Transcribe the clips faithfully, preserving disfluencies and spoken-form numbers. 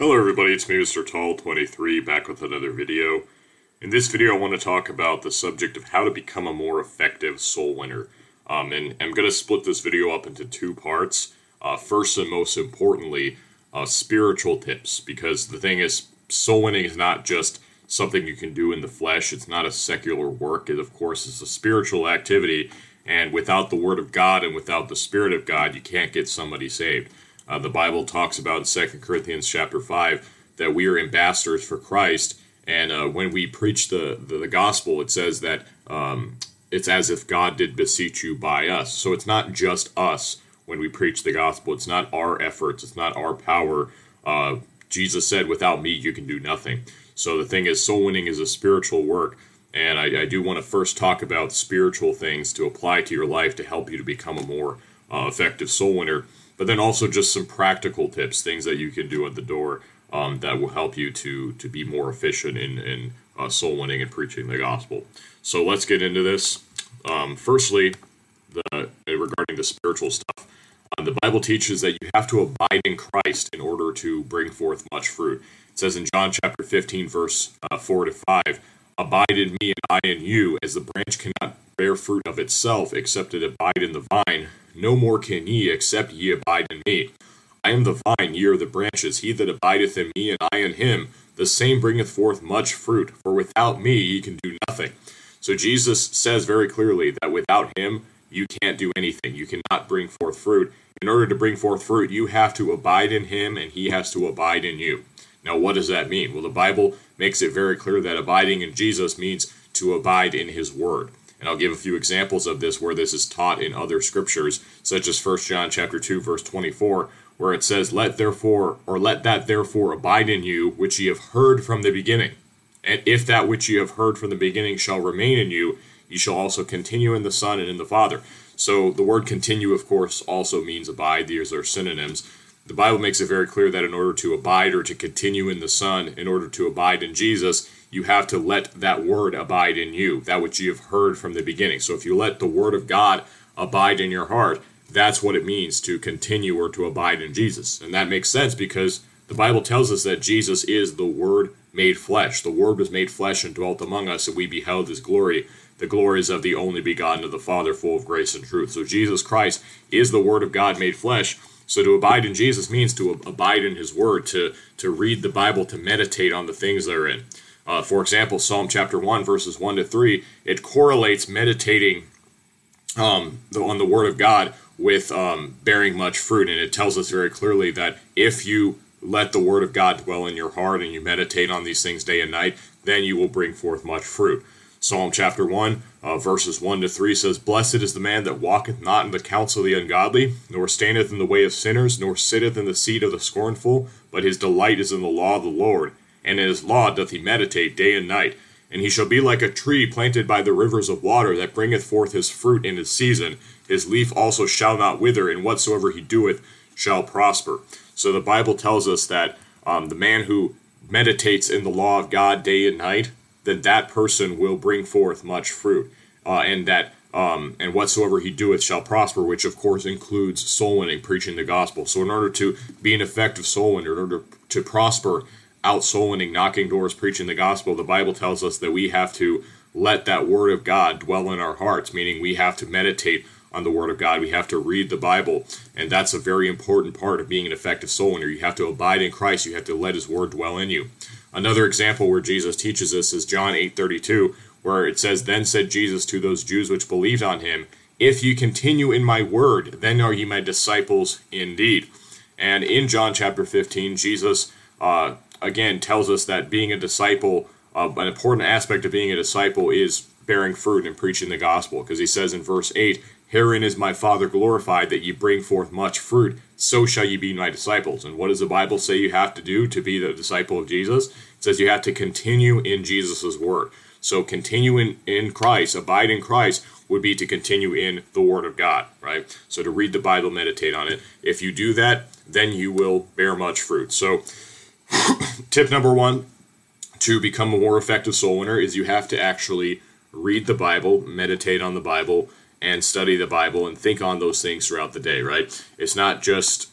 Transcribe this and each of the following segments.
Hello everybody, it's me, Mister Tall twenty-three, back with another video. In this video I want to talk about the subject of how to become a more effective soul winner. Um, and I'm going to split this video up into two parts. Uh, first and most importantly, uh, spiritual tips. Because the thing is, soul winning is not just something you can do in the flesh. It's not a secular work. It, of course, is a spiritual activity. And without the Word of God and without the Spirit of God, you can't get somebody saved. Uh, the Bible talks about in Second Corinthians chapter five that we are ambassadors for Christ, and uh, when we preach the, the, the gospel, it says that um, it's as if God did beseech you by us. So it's not just us when we preach the gospel. It's not our efforts. It's not our power. Uh, Jesus said, without me, you can do nothing. So the thing is, soul winning is a spiritual work, and I, I do want to first talk about spiritual things to apply to your life to help you to become a more uh, effective soul winner. But then also just some practical tips, things that you can do at the door um, that will help you to to be more efficient in, in uh, soul winning and preaching the gospel. So let's get into this. Um, firstly, the, regarding the spiritual stuff, uh, the Bible teaches that you have to abide in Christ in order to bring forth much fruit. It says in John chapter fifteen, verse uh, four to five, "Abide in me and I in you, as the branch cannot bear fruit of itself except it abide in the vine. No more can ye, except ye abide in me. I am the vine, ye are the branches. He that abideth in me, and I in him, the same bringeth forth much fruit. For without me ye can do nothing." So Jesus says very clearly that without him, you can't do anything. You cannot bring forth fruit. In order to bring forth fruit, you have to abide in him, and he has to abide in you. Now, what does that mean? Well, the Bible makes it very clear that abiding in Jesus means to abide in his word. And I'll give a few examples of this where this is taught in other scriptures, such as First John chapter two, verse twenty-four, where it says, "Let therefore, or let that therefore abide in you, which ye have heard from the beginning. And if that which ye have heard from the beginning shall remain in you, ye shall also continue in the Son and in the Father." So the word continue, of course, also means abide. These are synonyms. The Bible makes it very clear that in order to abide or to continue in the Son, in order to abide in Jesus, you have to let that word abide in you, that which you have heard from the beginning. So if you let the word of God abide in your heart, that's what it means to continue or to abide in Jesus. And that makes sense because the Bible tells us that Jesus is the Word made flesh. The Word was made flesh and dwelt among us, and we beheld his glory. The glories of the only begotten of the Father, full of grace and truth. So Jesus Christ is the Word of God made flesh. So to abide in Jesus means to abide in his word, to, to read the Bible, to meditate on the things therein. Uh, for example, Psalm chapter one, verses one to three, it correlates meditating um, on the word of God with um, bearing much fruit. And it tells us very clearly that if you let the word of God dwell in your heart and you meditate on these things day and night, then you will bring forth much fruit. Psalm chapter one, uh, verses one to three says, "Blessed is the man that walketh not in the counsel of the ungodly, nor standeth in the way of sinners, nor sitteth in the seat of the scornful, but his delight is in the law of the Lord, and in his law doth he meditate day and night. And he shall be like a tree planted by the rivers of water, that bringeth forth his fruit in his season. His leaf also shall not wither, and whatsoever he doeth shall prosper." So the Bible tells us that um, the man who meditates in the law of God day and night, then that person will bring forth much fruit, uh, and that um, and whatsoever he doeth shall prosper, which of course includes soul winning, preaching the gospel. So in order to be an effective soul winner, in order to prosper out soul winning, knocking doors, preaching the gospel, the Bible tells us that we have to let that word of God dwell in our hearts, meaning we have to meditate on the word of God. We have to read the Bible, and that's a very important part of being an effective soul winner. You have to abide in Christ. You have to let his word dwell in you. Another example where Jesus teaches this is John eight thirty-two, where it says, "Then said Jesus to those Jews which believed on him, If ye continue in my word, then are ye my disciples indeed." And in John chapter fifteen, Jesus uh, again tells us that being a disciple, uh, an important aspect of being a disciple is bearing fruit and preaching the gospel, because he says in verse eight, "Herein is my Father glorified, that ye bring forth much fruit, so shall ye be my disciples." And what does the Bible say you have to do to be the disciple of Jesus? It says you have to continue in Jesus' word. So continue in, in Christ, abide in Christ, would be to continue in the word of God, right? So to read the Bible, meditate on it. If you do that, then you will bear much fruit. So tip number one to become a more effective soul winner is you have to actually read the Bible, meditate on the Bible, and study the Bible and think on those things throughout the day, right? It's not just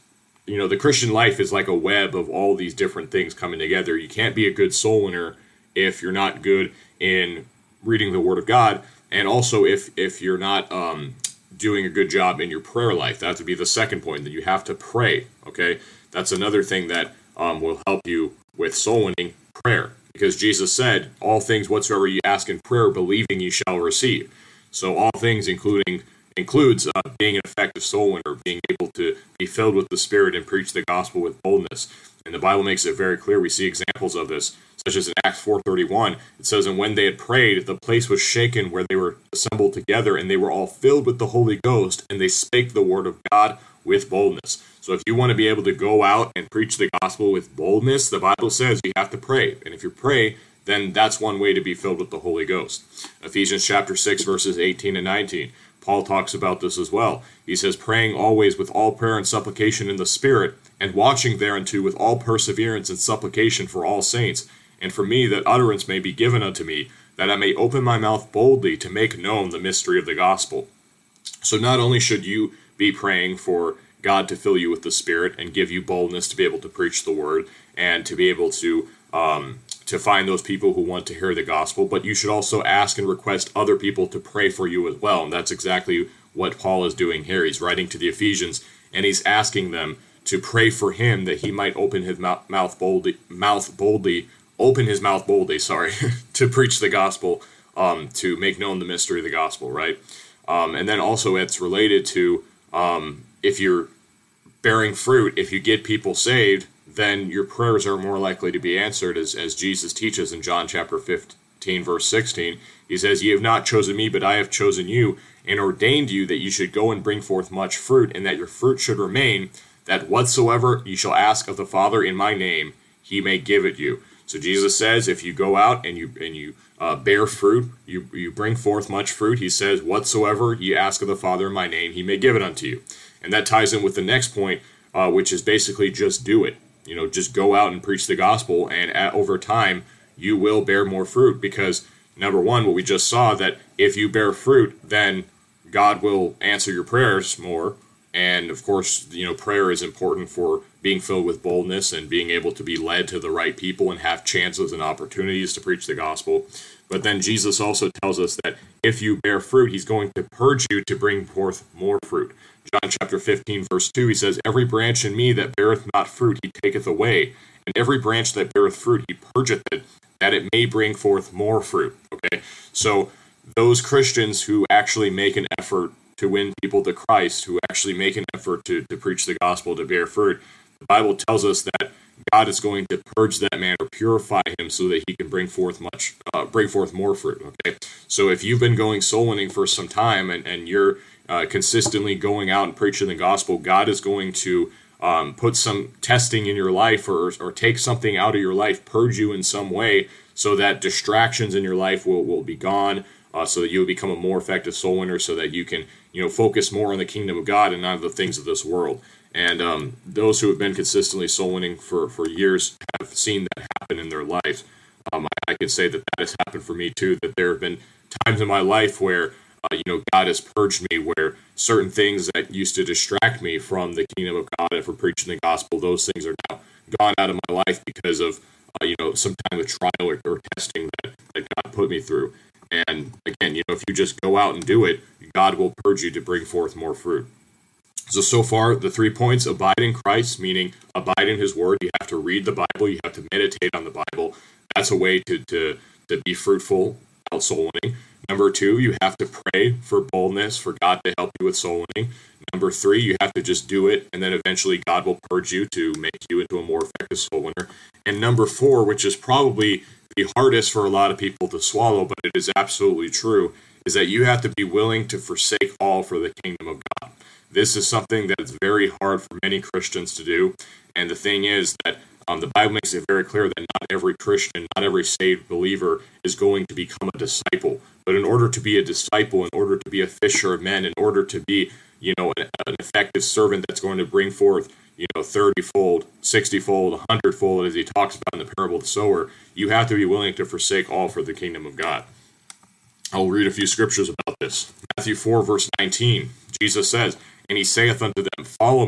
you know, the Christian life is like a web of all these different things coming together. You can't be a good soul winner if you're not good in reading the Word of God, and also if if you're not um, doing a good job in your prayer life. That would be the second point, that you have to pray. Okay, that's another thing that um, will help you with soul winning, prayer, because Jesus said, "All things whatsoever you ask in prayer, believing you shall receive." So all things, including includes uh, being an effective soul winner, being able to be filled with the Spirit and preach the gospel with boldness. And the Bible makes it very clear. We see examples of this, such as in Acts four thirty-one. It says, "And when they had prayed, the place was shaken where they were assembled together, and they were all filled with the Holy Ghost, and they spake the word of God with boldness." So if you want to be able to go out and preach the gospel with boldness, the Bible says you have to pray. And if you pray, then that's one way to be filled with the Holy Ghost. Ephesians chapter six, verses eighteen and nineteen. Paul talks about this as well. He says, "Praying always with all prayer and supplication in the Spirit, and watching thereunto with all perseverance and supplication for all saints, and for me, that utterance may be given unto me, that I may open my mouth boldly to make known the mystery of the gospel." So not only should you be praying for God to fill you with the Spirit and give you boldness to be able to preach the word and to be able to um, to find those people who want to hear the gospel, but you should also ask and request other people to pray for you as well. And that's exactly what Paul is doing here. He's writing to the Ephesians, and he's asking them to pray for him that he might open his mouth boldly, mouth boldly, open his mouth boldly, sorry, to preach the gospel, um, to make known the mystery of the gospel, right? Um, and then also it's related to um, if you're bearing fruit, if you get people saved, then your prayers are more likely to be answered, as, as Jesus teaches in John chapter fifteen, verse sixteen. He says, "Ye have not chosen me, but I have chosen you, and ordained you that you should go and bring forth much fruit, and that your fruit should remain, that whatsoever you shall ask of the Father in my name, he may give it you." So Jesus says, if you go out and you and you uh, bear fruit, you, you bring forth much fruit, he says, whatsoever you ask of the Father in my name, he may give it unto you. And that ties in with the next point, uh, which is basically just do it. You know, just go out and preach the gospel, and at, over time, you will bear more fruit, because, number one, what we just saw, that if you bear fruit, then God will answer your prayers more. And, of course, you know, prayer is important for being filled with boldness and being able to be led to the right people and have chances and opportunities to preach the gospel. But then Jesus also tells us that if you bear fruit, he's going to purge you to bring forth more fruit. John chapter fifteen, verse two, he says, "Every branch in me that beareth not fruit, he taketh away. And every branch that beareth fruit, he purgeth it, that it may bring forth more fruit." Okay, so those Christians who actually make an effort to win people to Christ, who actually make an effort to, to preach the gospel, to bear fruit, the Bible tells us that God is going to purge that man or purify him so that he can bring forth much, uh, bring forth more fruit. Okay, so if you've been going soul winning for some time and, and you're uh, consistently going out and preaching the gospel, God is going to um, put some testing in your life, or or take something out of your life, purge you in some way, so that distractions in your life will, will be gone, uh, so that you will become a more effective soul winner, so that you can, you know, focus more on the kingdom of God and not on the things of this world. And um, those who have been consistently soul winning for, for years have seen that happen in their lives. Um, I, I can say that that has happened for me too, that there have been times in my life where, uh, you know, God has purged me, where certain things that used to distract me from the kingdom of God and from preaching the gospel, those things are now gone out of my life because of, uh, you know, some time of trial or, or testing that, that God put me through. And again, you know, if you just go out and do it, God will purge you to bring forth more fruit. So, so far, the three points: abide in Christ, meaning abide in his word. You have to read the Bible. You have to meditate on the Bible. That's a way to, to, to be fruitful out soul winning. Number two, you have to pray for boldness, for God to help you with soul winning. Number three, you have to just do it, and then eventually God will purge you to make you into a more effective soul winner. And number four, which is probably the hardest for a lot of people to swallow, but it is absolutely true, is that you have to be willing to forsake all for the kingdom of God. This is something that is very hard for many Christians to do. And the thing is that um, the Bible makes it very clear that not every Christian, not every saved believer is going to become a disciple. But in order to be a disciple, in order to be a fisher of men, in order to be, you know, an, an effective servant that's going to bring forth, you know, thirty-fold, sixty-fold, one hundred-fold, as he talks about in the parable of the sower, you have to be willing to forsake all for the kingdom of God. I'll read a few scriptures about this. Matthew four, verse nineteen, Jesus says, "And he saith unto them, Follow me,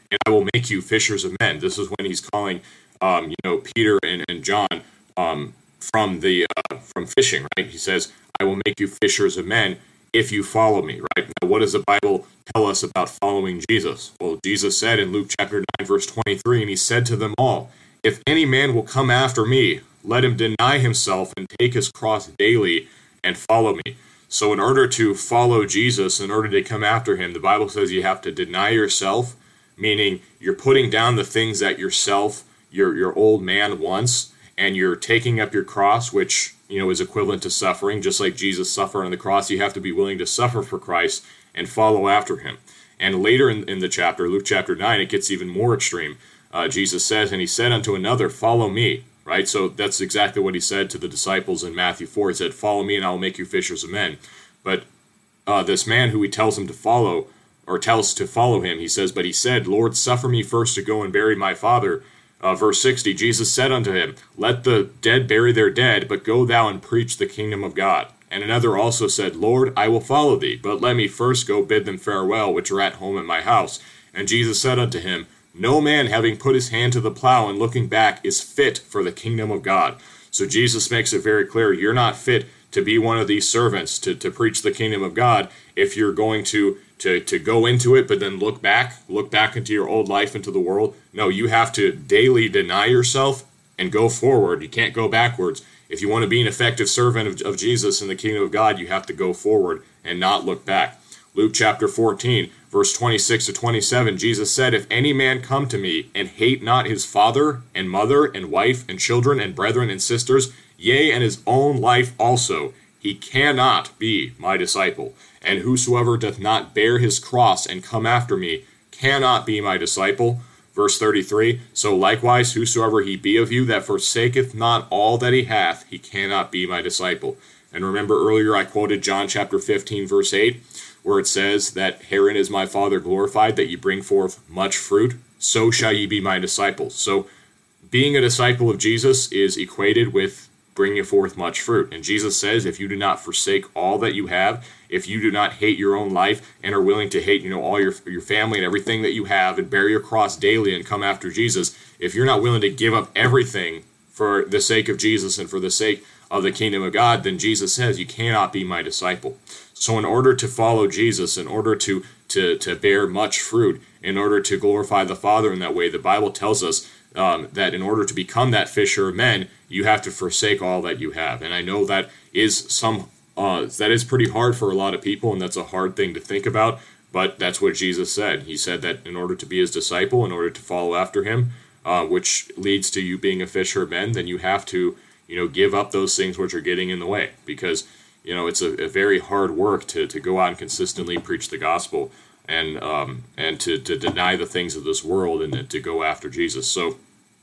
and I will make you fishers of men. This is when he's calling, um, you know, Peter and, and John um, from the uh, from fishing, right? He says, I will make you fishers of men if you follow me, right? Now, what does the Bible tell us about following Jesus? Well, Jesus said in Luke chapter nine, verse twenty-three, and he said to them all, if any man will come after me, let him deny himself and take his cross daily and follow me. So in order to follow Jesus, in order to come after him, the Bible says you have to deny yourself, meaning you're putting down the things that yourself, your your old man wants, and you're taking up your cross, which, you know, is equivalent to suffering. Just like Jesus suffered on the cross, you have to be willing to suffer for Christ and follow after him. And later in, in the chapter, Luke chapter nine, it gets even more extreme. Uh, Jesus says, and he said unto another, follow me. Right? So that's exactly what he said to the disciples in Matthew four. He said, follow me and I will make you fishers of men. But uh, this man who he tells him to follow, or tells to follow him, he says, but he said, Lord, suffer me first to go and bury my father. Uh, verse sixty, Jesus said unto him, let the dead bury their dead, but go thou and preach the kingdom of God. And another also said, Lord, I will follow thee, but let me first go bid them farewell, which are at home at my house. And Jesus said unto him, no man having put his hand to the plow and looking back is fit for the kingdom of God. So Jesus makes it very clear, you're not fit to be one of these servants, to, to preach the kingdom of God, if you're going to, to, to go into it, but then look back, look back into your old life, into the world. No, you have to daily deny yourself and go forward. You can't go backwards. If you want to be an effective servant of, of Jesus in the kingdom of God, you have to go forward and not look back. Luke chapter fourteen, verse twenty-six to twenty-seven, Jesus said, if any man come to me and hate not his father and mother and wife and children and brethren and sisters, yea, and his own life also, he cannot be my disciple. And whosoever doth not bear his cross and come after me cannot be my disciple. Verse thirty-three, so likewise whosoever he be of you that forsaketh not all that he hath, he cannot be my disciple. And remember earlier I quoted John chapter fifteen, verse eight, where it says that herein is my Father glorified, that ye bring forth much fruit, so shall ye be my disciples. So being a disciple of Jesus is equated with bringing forth much fruit. And Jesus says, if you do not forsake all that you have, if you do not hate your own life and are willing to hate, you know, all your, your family and everything that you have and bear your cross daily and come after Jesus, if you're not willing to give up everything for the sake of Jesus and for the sake of the kingdom of God, then Jesus says you cannot be my disciple. So in order to follow Jesus, in order to, to, to bear much fruit, in order to glorify the Father in that way, the Bible tells us um, that in order to become that fisher of men, you have to forsake all that you have. And I know that is some uh, that is pretty hard for a lot of people, and that's a hard thing to think about, but that's what Jesus said. He said that in order to be his disciple, in order to follow after him, uh, which leads to you being a fisher of men, then you have to, you know, give up those things which are getting in the way, because you know, it's a, a very hard work to, to go out and consistently preach the gospel and um, and to, to deny the things of this world and to go after Jesus. So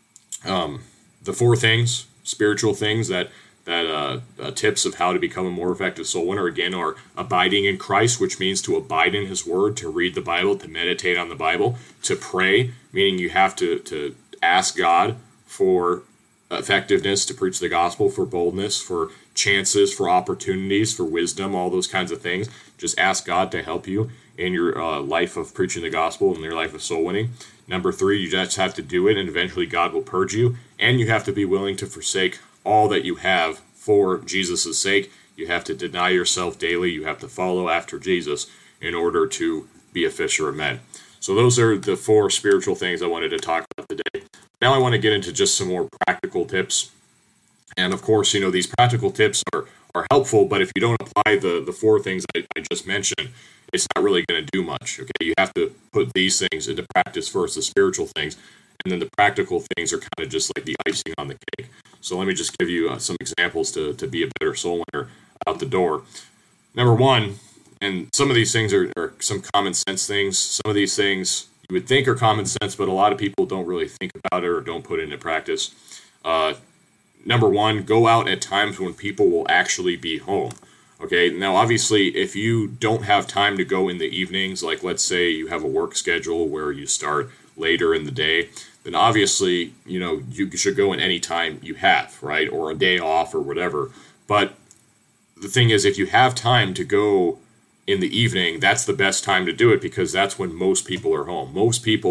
um, the four things, spiritual things that, that uh, uh, tips of how to become a more effective soul winner, again, are abiding in Christ, which means to abide in his word, to read the Bible, to meditate on the Bible, to pray, meaning you have to, to ask God for effectiveness to preach the gospel, for boldness, for chances, for opportunities, for wisdom, all those kinds of things. Just ask God to help you in your uh, life of preaching the gospel and your life of soul winning. Number three, you just have to do it, and eventually God will purge you. And you have to be willing to forsake all that you have for Jesus' sake. You have to deny yourself daily. You have to follow after Jesus in order to be a fisher of men. So those are the four spiritual things I wanted to talk about today. Now I want to get into just some more practical tips. And of course, you know, these practical tips are, are helpful, but if you don't apply the, the four things I, I just mentioned, it's not really going to do much. Okay, you have to put these things into practice first, the spiritual things, and then the practical things are kind of just like the icing on the cake. So let me just give you uh, some examples to, to be a better soul winner out the door. Number one, and some of these things are, are some common sense things. Some of these things you would think are common sense, but a lot of people don't really think about it or don't put it into practice. Uh, number one, go out at times when people will actually be home. Okay, now obviously if you don't have time to go in the evenings, like let's say you have a work schedule where you start later in the day, then obviously, you know, you should go in any time you have, right? Or a day off or whatever. But the thing is, if you have time to go in the evening, that's the best time to do it, because that's when most people are home. Most people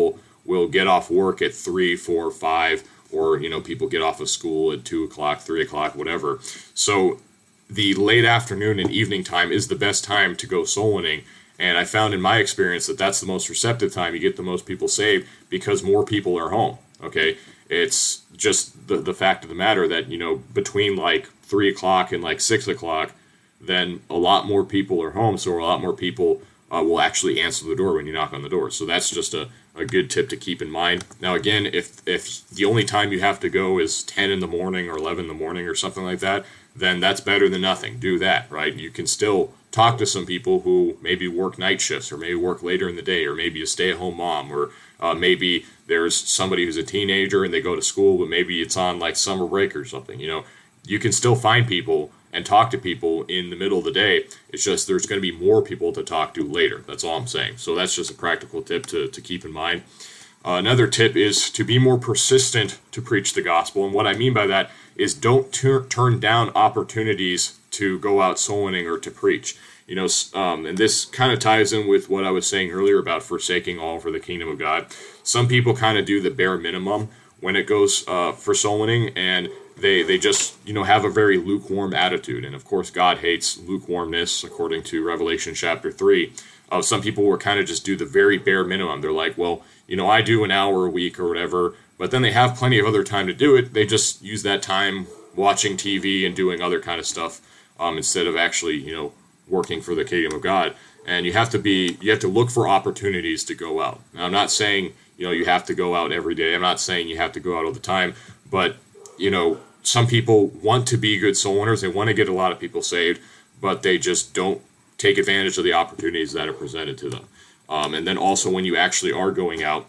will get off work at three, four, five, or, you know, people get off of school at two o'clock, three o'clock, whatever. So the late afternoon and evening time is the best time to go soul winning. And I found in my experience that that's the most receptive time. You get the most people saved because more people are home. Okay. It's just the, the fact of the matter that, you know, between like three o'clock and like six o'clock, then a lot more people are home. So a lot more people uh, will actually answer the door when you knock on the door. So that's just a, a good tip to keep in mind. Now, again, if, if the only time you have to go is ten in the morning or eleven in the morning or something like that, then that's better than nothing. Do that, right? You can still talk to some people who maybe work night shifts or maybe work later in the day, or maybe a stay-at-home mom, or uh, maybe there's somebody who's a teenager and they go to school, but maybe it's on like summer break or something. You know, you can still find people and talk to people in the middle of the day. It's just there's going to be more people to talk to later. That's all I'm saying. So that's just a practical tip to, to keep in mind. Uh, another tip is to be more persistent to preach the gospel. And what I mean by that is don't tur- turn down opportunities to go out soul winning or to preach. You know, um, and this kind of ties in with what I was saying earlier about forsaking all for the kingdom of God. Some people kind of do the bare minimum when it goes uh, for soul winning, and they they just, you know, have a very lukewarm attitude. And of course, God hates lukewarmness, according to Revelation chapter three. Uh, some people will kind of just do the very bare minimum. They're like, well, you know, I do an hour a week or whatever, but then they have plenty of other time to do it. They just use that time watching T V and doing other kind of stuff um, instead of actually, you know, working for the kingdom of God. And you have to be, you have to look for opportunities to go out. Now, I'm not saying, you know, you have to go out every day. I'm not saying you have to go out all the time, but, you know, some people want to be good soul winners. They want to get a lot of people saved, but they just don't take advantage of the opportunities that are presented to them. Um, and then also when you actually are going out,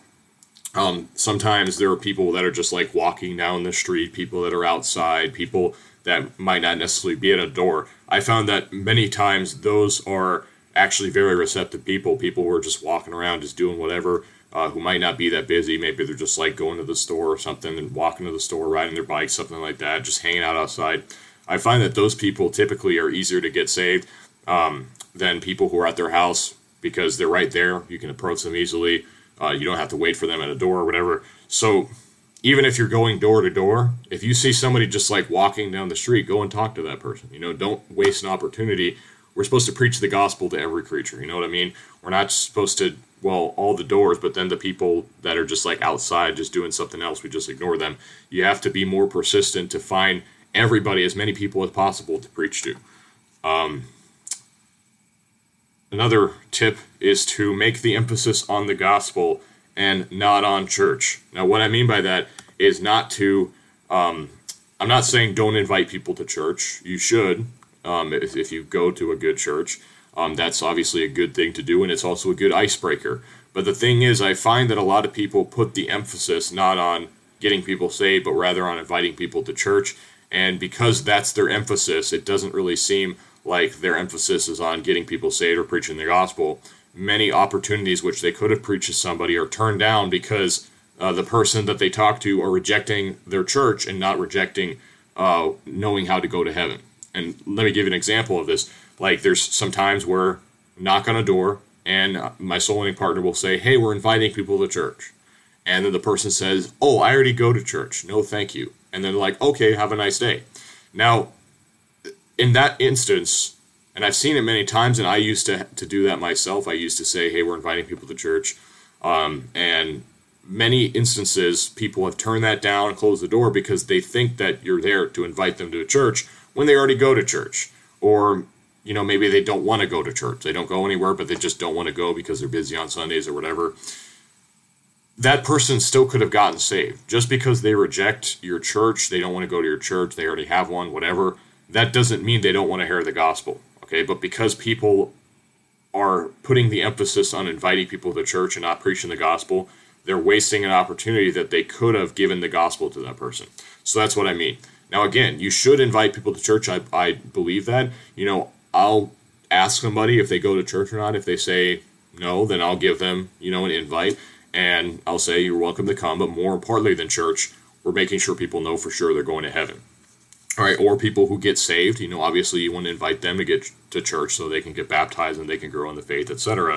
um, sometimes there are people that are just like walking down the street, people that are outside, people that might not necessarily be at a door. I found that many times those are actually very receptive people, people who are just walking around, just doing whatever, uh, who might not be that busy. Maybe they're just like going to the store or something and walking to the store, riding their bike, something like that, just hanging out outside. I find that those people typically are easier to get saved um, than people who are at their house, because they're right there. You can approach them easily. Uh, you don't have to wait for them at a door or whatever. So even if you're going door to door, if you see somebody just like walking down the street, go and talk to that person. You know, don't waste an opportunity. We're supposed to preach the gospel to every creature. You know what I mean? We're not supposed to, well, all the doors, but then the people that are just like outside just doing something else, we just ignore them. You have to be more persistent to find everybody, as many people as possible to preach to. Um, another tip is to make the emphasis on the gospel and not on church. Now, what I mean by that is not to, um, I'm not saying don't invite people to church. You should, um, if, if you go to a good church. Um, that's obviously a good thing to do, and it's also a good icebreaker. But the thing is, I find that a lot of people put the emphasis not on getting people saved, but rather on inviting people to church. And because that's their emphasis, it doesn't really seem like their emphasis is on getting people saved or preaching the gospel. Many opportunities which they could have preached to somebody are turned down because uh, the person that they talk to are rejecting their church and not rejecting uh, knowing how to go to heaven. And let me give you an example of this. Like, there's some times where knock on a door and my soul winning partner will say, hey, we're inviting people to church. And then the person says, oh, I already go to church. No, thank you. And then like, okay, have a nice day. Now, in that instance, and I've seen it many times, and I used to to do that myself. I used to say, hey, we're inviting people to church. Um, and many instances, people have turned that down and closed the door because they think that you're there to invite them to a church when they already go to church. Or, you know, maybe they don't want to go to church. They don't go anywhere, but they just don't want to go because they're busy on Sundays or whatever. That person still could have gotten saved. Just because they reject your church, they don't want to go to your church, they already have one, whatever, that doesn't mean they don't want to hear the gospel. Okay, but because people are putting the emphasis on inviting people to church and not preaching the gospel, they're wasting an opportunity that they could have given the gospel to that person. So that's what I mean. Now, again, you should invite people to church. I, I believe that. You know, I'll ask somebody if they go to church or not. If they say no, then I'll give them, you know, an invite. And I'll say, you're welcome to come. But more importantly than church, we're making sure people know for sure they're going to heaven. All right, or people who get saved, you know, obviously you want to invite them to get to church so they can get baptized and they can grow in the faith, et cetera.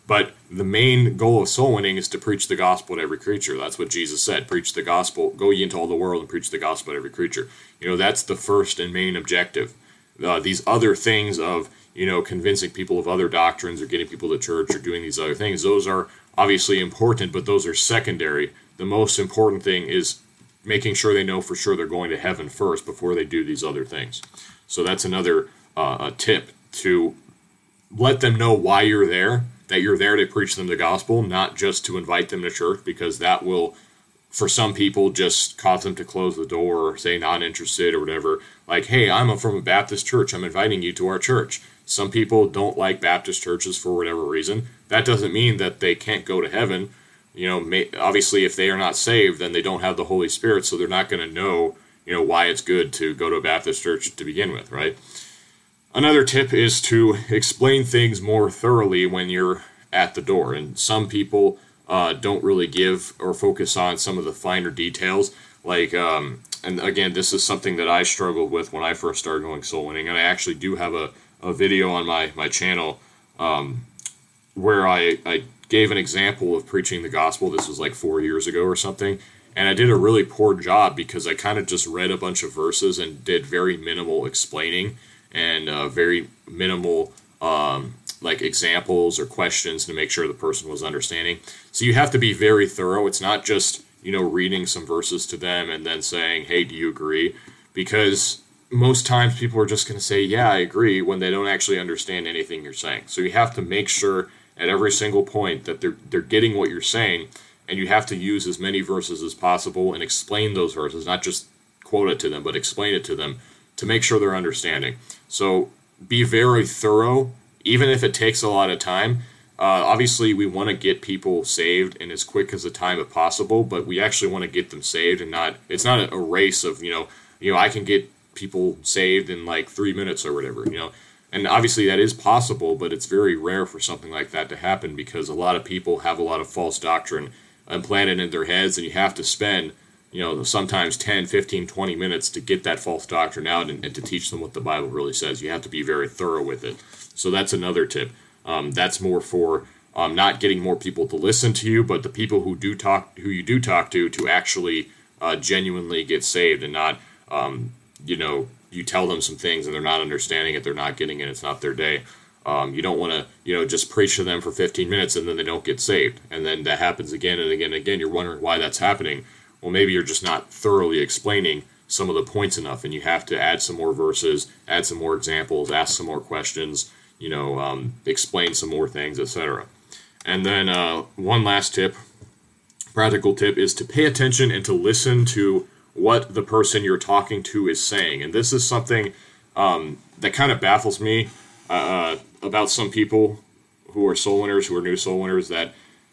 But the main goal of soul winning is to preach the gospel to every creature. That's what Jesus said. Preach the gospel. Go ye into all the world and preach the gospel to every creature. You know, that's the first and main objective. Uh, these other things of, you know, convincing people of other doctrines or getting people to church or doing these other things, those are obviously important, but those are secondary. The most important thing is making sure they know for sure they're going to heaven first before they do these other things. So that's another uh, a tip, to let them know why you're there, that you're there to preach them the gospel, not just to invite them to church, because that will, for some people, just cause them to close the door or say not interested or whatever. Like, hey, I'm from a Baptist church. I'm inviting you to our church. Some people don't like Baptist churches for whatever reason. That doesn't mean that they can't go to heaven. You know, may, obviously, if they are not saved, then they don't have the Holy Spirit, so they're not going to know, you know, why it's good to go to a Baptist church to begin with, right? Another tip is to explain things more thoroughly when you're at the door. And some people uh, don't really give or focus on some of the finer details. Like, um, and again, this is something that I struggled with when I first started going soul winning. And I actually do have a, a video on my, my channel um, where I, I gave an example of preaching the gospel. This was like four years ago or something. And I did a really poor job because I kind of just read a bunch of verses and did very minimal explaining and uh, very minimal um, like examples or questions to make sure the person was understanding. So you have to be very thorough. It's not just, you know, reading some verses to them and then saying, hey, do you agree? Because most times people are just going to say, yeah, I agree, when they don't actually understand anything you're saying. So you have to make sure at every single point that they're they're getting what you're saying, and you have to use as many verses as possible and explain those verses, not just quote it to them, but explain it to them to make sure they're understanding. So be very thorough, even if it takes a lot of time. Uh, obviously, we want to get people saved in as quick as a time as possible, but we actually want to get them saved, and not, it's not a race of, you know, you know, I can get people saved in like three minutes or whatever, you know. And obviously that is possible, but it's very rare for something like that to happen because a lot of people have a lot of false doctrine implanted in their heads, and you have to spend, you know, sometimes ten, fifteen, twenty minutes to get that false doctrine out and, and to teach them what the Bible really says. You have to be very thorough with it. So that's another tip. Um, that's more for um, not getting more people to listen to you, but the people who do talk, who you do talk to, to actually uh, genuinely get saved, and not, um, you know, you tell them some things and they're not understanding it, they're not getting it, it's not their day. Um, you don't want to, you know, just preach to them for fifteen minutes and then they don't get saved. And then that happens again and again and again. You're wondering why that's happening. Well, maybe you're just not thoroughly explaining some of the points enough, and you have to add some more verses, add some more examples, ask some more questions, you know, um, explain some more things, et cetera. And then uh, one last tip, practical tip, is to pay attention and to listen to what the person you're talking to is saying. And this is something um, that kind of baffles me uh, about some people who are soul winners, who are new soul winners, that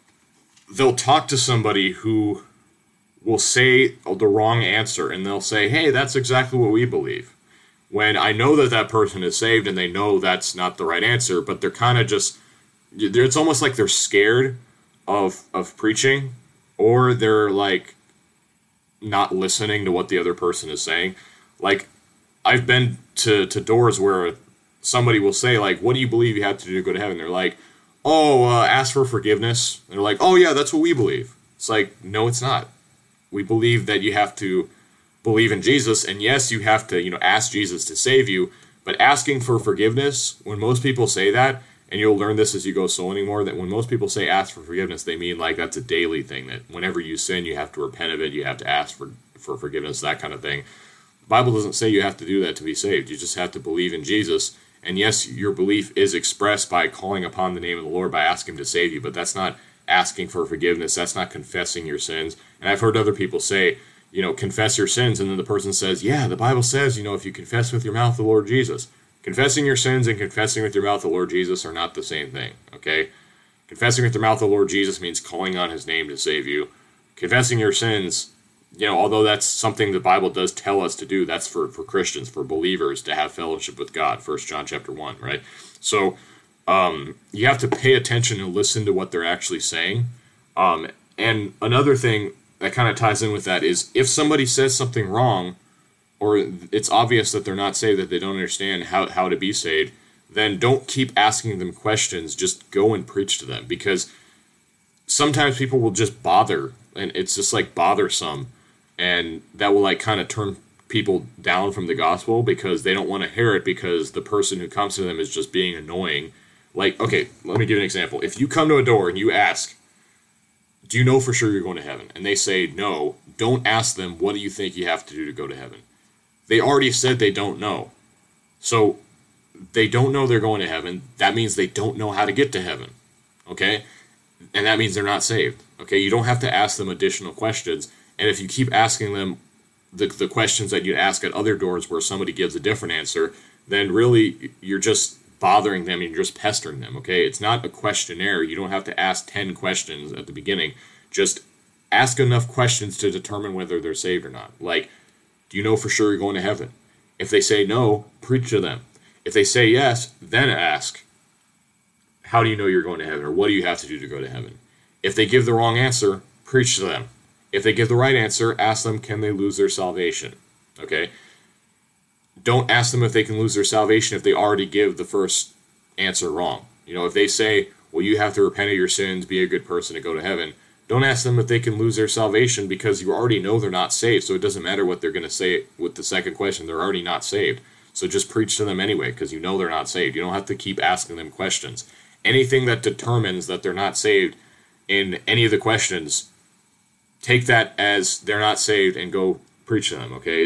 they'll talk to somebody who will say the wrong answer, and they'll say, hey, that's exactly what we believe. When I know that that person is saved and they know that's not the right answer, but they're kind of just, it's almost like they're scared of of preaching, or they're like not listening to what the other person is saying. Like, I've been to, to doors where somebody will say, like, what do you believe you have to do to go to heaven? They're like, oh, uh, ask for forgiveness. And they're like, oh yeah, that's what we believe. It's like, no, it's not. We believe that you have to believe in Jesus, and yes, you have to, you know, ask Jesus to save you, but asking for forgiveness, when most people say that, and you'll learn this as you go soul anymore, that when most people say ask for forgiveness, they mean like that's a daily thing, that whenever you sin, you have to repent of it, you have to ask for, for forgiveness, that kind of thing. The Bible doesn't say you have to do that to be saved. You just have to believe in Jesus, and yes, your belief is expressed by calling upon the name of the Lord, by asking him to save you, but that's not asking for forgiveness, that's not confessing your sins. And I've heard other people say, you know, confess your sins, and then the person says, yeah, the Bible says, you know, if you confess with your mouth the Lord Jesus. Confessing your sins and confessing with your mouth the Lord Jesus are not the same thing, okay? Confessing with your mouth the Lord Jesus means calling on his name to save you. Confessing your sins, you know, although that's something the Bible does tell us to do, that's for, for Christians, for believers, to have fellowship with God, First John chapter one, right? So um, you have to pay attention and listen to what they're actually saying. Um, and another thing that kind of ties in with that is, if somebody says something wrong, or it's obvious that they're not saved, that they don't understand how, how to be saved, then don't keep asking them questions. Just go and preach to them, because sometimes people will just bother, and it's just like bothersome, and that will like kind of turn people down from the gospel because they don't want to hear it, because the person who comes to them is just being annoying. Like, okay, let me give you an example. If you come to a door and you ask, do you know for sure you're going to heaven? And they say no, don't ask them, what do you think you have to do to go to heaven? They already said they don't know. So they don't know they're going to heaven. That means they don't know how to get to heaven. Okay? And that means they're not saved. Okay? You don't have to ask them additional questions. And if you keep asking them the, the questions that you ask at other doors where somebody gives a different answer, then really you're just bothering them and you're just pestering them. Okay? It's not a questionnaire. You don't have to ask ten questions at the beginning. Just ask enough questions to determine whether they're saved or not. Like, do you know for sure you're going to heaven? If they say no, preach to them. If they say yes, then ask, how do you know you're going to heaven? Or what do you have to do to go to heaven? If they give the wrong answer, preach to them. If they give the right answer, ask them, can they lose their salvation? Okay? Don't ask them if they can lose their salvation if they already give the first answer wrong. You know, if they say, well, you have to repent of your sins, be a good person to go to heaven, don't ask them if they can lose their salvation, because you already know they're not saved. So it doesn't matter what they're going to say with the second question. They're already not saved. So just preach to them anyway, because you know they're not saved. You don't have to keep asking them questions. Anything that determines that they're not saved in any of the questions, take that as they're not saved and go preach to them, okay?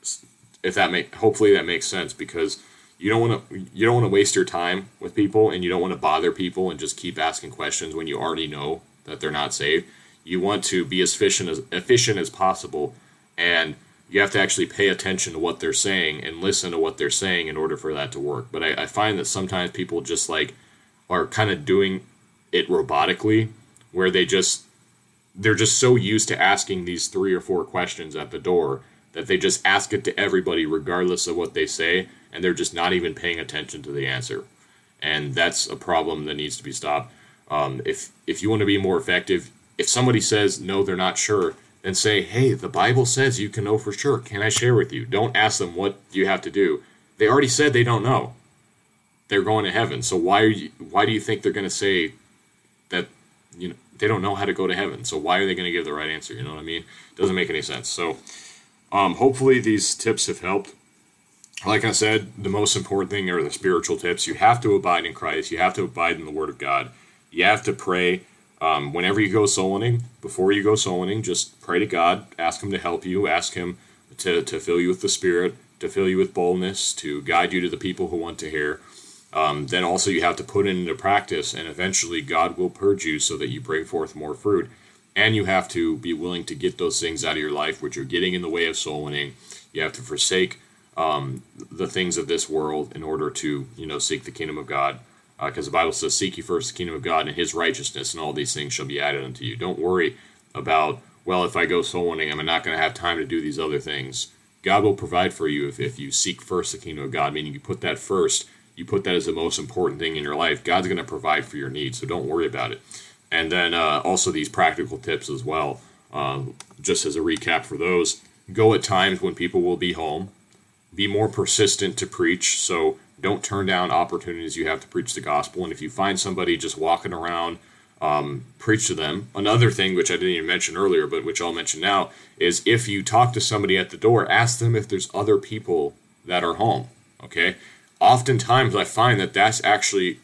If that make, hopefully that makes sense, because you don't want to you don't want to waste your time with people, and you don't want to bother people and just keep asking questions when you already know that they're not saved. You want to be as efficient as efficient as possible, and you have to actually pay attention to what they're saying and listen to what they're saying in order for that to work. But I, I find that sometimes people just like are kind of doing it robotically, where they just they're just so used to asking these three or four questions at the door that they just ask it to everybody regardless of what they say, and they're just not even paying attention to the answer. And that's a problem that needs to be stopped. Um, if if you want to be more effective, if somebody says no, they're not sure, then say, hey, the Bible says you can know for sure. Can I share with you? Don't ask them what you have to do. They already said they don't know. They're going to heaven. So why are you? Why do you think they're going to say that? You know, they don't know how to go to heaven. So why are they going to give the right answer? You know what I mean? Doesn't make any sense. So um, hopefully these tips have helped. Like I said, the most important thing are the spiritual tips. You have to abide in Christ. You have to abide in the Word of God. You have to pray. Um, whenever you go soul winning, before you go soul winning, just pray to God. Ask Him to help you. Ask Him to, to fill you with the Spirit, to fill you with boldness, to guide you to the people who want to hear. Um, then also you have to put it into practice, and eventually God will purge you so that you bring forth more fruit. And you have to be willing to get those things out of your life which are getting in the way of soul winning. You have to forsake um, the things of this world in order to, you know, seek the kingdom of God. Because uh, the Bible says, seek ye first the kingdom of God and His righteousness, and all these things shall be added unto you. Don't worry about, well, if I go soul winning, I'm not going to have time to do these other things. God will provide for you if, if you seek first the kingdom of God, meaning you put that first. You put that as the most important thing in your life. God's going to provide for your needs, so don't worry about it. And then uh, also these practical tips as well, uh, just as a recap for those. Go at times when people will be home. Be more persistent to preach, so don't turn down opportunities you have to preach the gospel. And if you find somebody just walking around, um, preach to them. Another thing, which I didn't even mention earlier, but which I'll mention now, is if you talk to somebody at the door, ask them if there's other people that are home, okay? Oftentimes I find that that's actually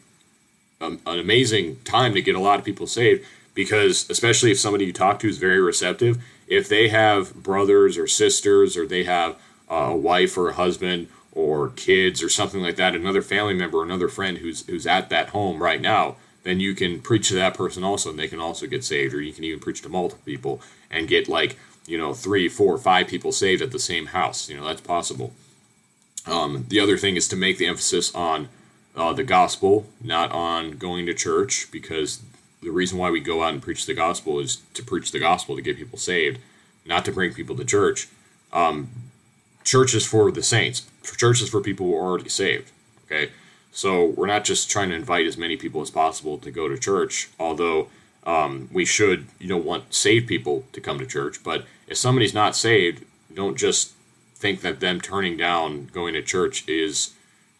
an amazing time to get a lot of people saved, because especially if somebody you talk to is very receptive, if they have brothers or sisters, or they have a wife or a husband or kids or something like that, another family member, another friend who's who's at that home right now, then you can preach to that person also, and they can also get saved. Or you can even preach to multiple people and get like, you know, three, four, five people saved at the same house. You know, that's possible. Um, the other thing is to make the emphasis on uh, the gospel, not on going to church, because the reason why we go out and preach the gospel is to preach the gospel, to get people saved, not to bring people to church. Um, church is for the saints. Church is for people who are already saved, okay? So we're not just trying to invite as many people as possible to go to church, although um, we should, you know, want saved people to come to church. But if somebody's not saved, don't just think that them turning down going to church is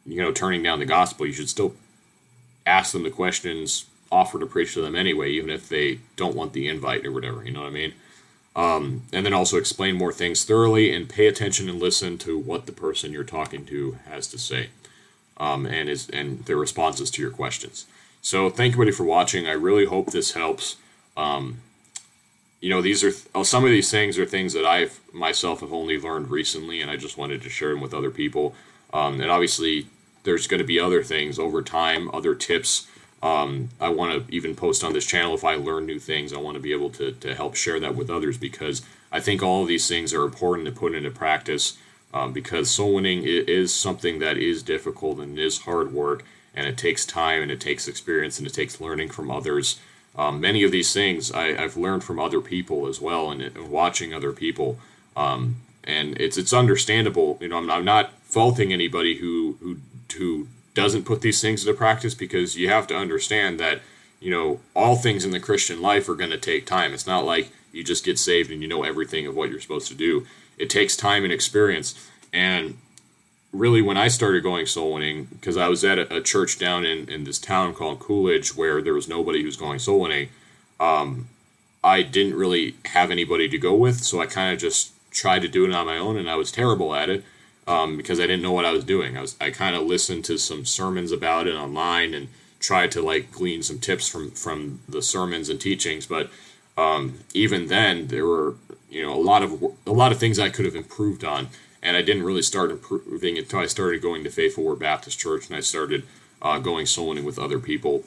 you know, turning down the gospel. You should still ask them the questions, offer to preach to them anyway, even if they don't want the invite or whatever, you know what I mean? Um, and then also explain more things thoroughly and pay attention and listen to what the person you're talking to has to say, um, and is and their responses to your questions. So thank you, everybody, for watching. I really hope this helps. Um, you know, these are th- some of these things are things that I've myself have only learned recently, and I just wanted to share them with other people. Um, and obviously, there's going to be other things over time, other tips. Um, I want to even post on this channel if I learn new things. I want to be able to, to help share that with others, because I think all of these things are important to put into practice, um, because soul winning is something that is difficult and is hard work, and it takes time and it takes experience and it takes learning from others. Um, many of these things I, I've learned from other people as well, and, and watching other people. Um, and it's it's understandable. You know, I'm, I'm not faulting anybody who who who doesn't put these things into practice, because you have to understand that, you know, all things in the Christian life are going to take time. It's not like you just get saved and you know everything of what you're supposed to do. It takes time and experience. And really, when I started going soul winning, because I was at a, a church down in, in this town called Coolidge where there was nobody who's going soul winning, um, I didn't really have anybody to go with, so I kind of just tried to do it on my own, and I was terrible at it. Um, because I didn't know what I was doing. I was I kind of listened to some sermons about it online and tried to like glean some tips from from the sermons and teachings. But um, even then, there were you know a lot of a lot of things I could have improved on, and I didn't really start improving until I started going to Faithful Word Baptist Church, and I started uh, going soul winning with other people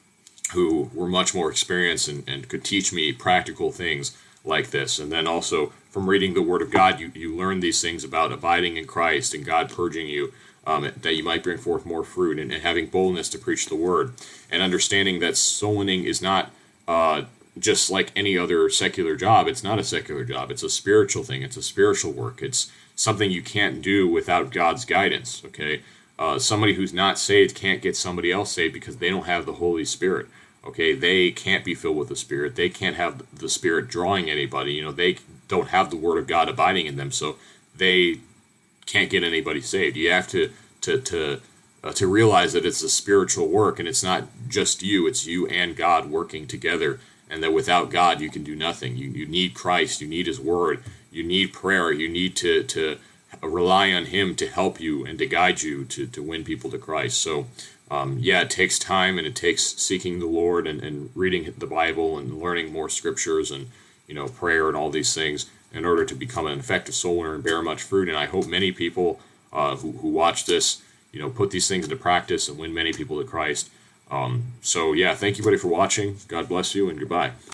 who were much more experienced and, and could teach me practical things like this. And then also from reading the Word of God, you, you learn these things about abiding in Christ and God purging you, um, that you might bring forth more fruit, and, and having boldness to preach the Word, and understanding that soul winning is not uh, just like any other secular job. It's not a secular job. It's a spiritual thing. It's a spiritual work. It's something you can't do without God's guidance, okay? Uh, somebody who's not saved can't get somebody else saved because they don't have the Holy Spirit. Okay, they can't be filled with the Spirit. They can't have the Spirit drawing anybody. You know, they don't have the Word of God abiding in them, so they can't get anybody saved. You have to to to uh, to realize that it's a spiritual work, and it's not just you. It's you and God working together, and that without God you can do nothing. You you need Christ. You need His Word. You need prayer. You need to to rely on Him to help you and to guide you to to win people to Christ. So. Um, yeah, it takes time, and it takes seeking the Lord and, and reading the Bible and learning more scriptures and, you know, prayer and all these things in order to become an effective soul winner and bear much fruit. And I hope many people uh, who, who watch this, you know, put these things into practice and win many people to Christ. Um, so, yeah, thank you, everybody, for watching. God bless you, and goodbye.